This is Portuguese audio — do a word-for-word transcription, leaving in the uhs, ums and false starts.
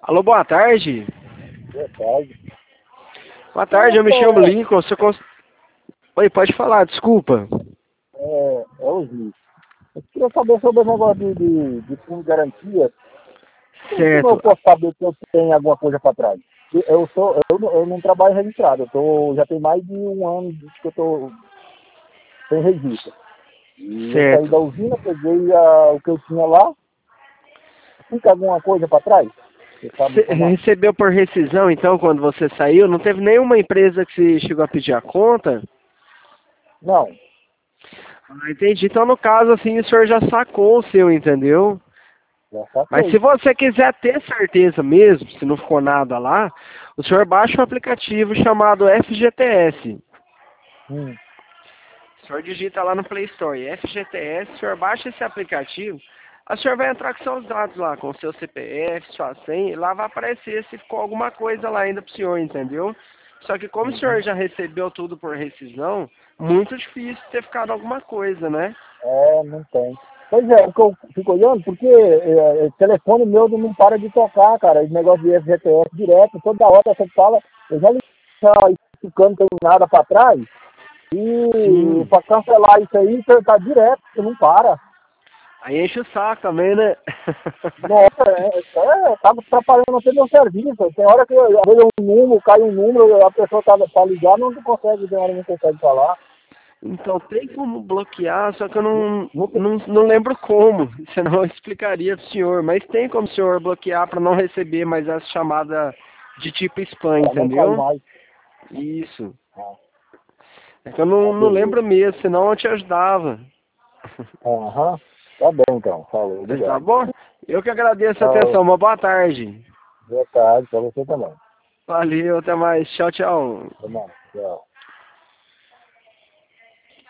Alô, boa tarde. Boa tarde. Boa tarde, eu me chamo Lincoln. Você cons... Oi, pode falar, desculpa. É, é o Luiz. Eu queria saber sobre o negócio de, de, de fundo de garantia. Como eu Certo. posso saber que eu tenho alguma coisa para trás? Eu, sou, eu, não- eu não trabalho registrado. Eu tô, já tem mais de um ano que eu estou sem registro. E eu saí Certo. da usina, peguei a, o que eu tinha lá. Fica alguma coisa para trás? Você sabe Você informar? recebeu por rescisão, então, quando você saiu? Não teve nenhuma empresa que você chegou a pedir a conta? Não. Ah, entendi. Então, no caso, assim, o senhor já sacou o seu, entendeu? Já Mas se saquei. você quiser ter certeza mesmo, se não ficou nada lá, o senhor baixa um aplicativo chamado F G T S. Hum. O senhor digita lá no Play Store, F G T S, o senhor baixa esse aplicativo, o senhor vai entrar com seus dados lá, com seu C P F, sua senha, e lá vai aparecer se ficou alguma coisa lá ainda pro senhor, entendeu? Só que como o senhor Uhum. já recebeu tudo por rescisão, muito difícil ter ficado alguma coisa, né? É, não tem. Pois é, o que eu fico olhando, porque é, o telefone meu não para de tocar, cara. Esse negócio de F G T S direto, toda hora você fala, eu já liguei já explicando, não tem nada para trás, e Sim. para cancelar isso aí, você tá direto, você não para. Aí enche o saco também, né? Nossa, é, é, tá atrapalhando até meu serviço. Tem hora que, às vezes, um número, cai um número, a pessoa tá, tá ligada, não consegue, tem hora que não consegue falar. Então tem como bloquear, só que eu Não, não, não tem, não, não lembro como, senão eu explicaria pro senhor. Mas tem como o senhor bloquear para não receber mais essa chamada de tipo spam, pra não cair entendeu? mais. Isso. Ah, É que eu não, ah, não beleza. lembro mesmo, senão eu te ajudava. Aham. Tá bom, então. Falou, Mas tá obrigado. bom? Eu que agradeço a Tchau. atenção. Uma boa tarde. Boa tarde para você também. Valeu, até mais. Tchau, tchau. Até mais. Tchau.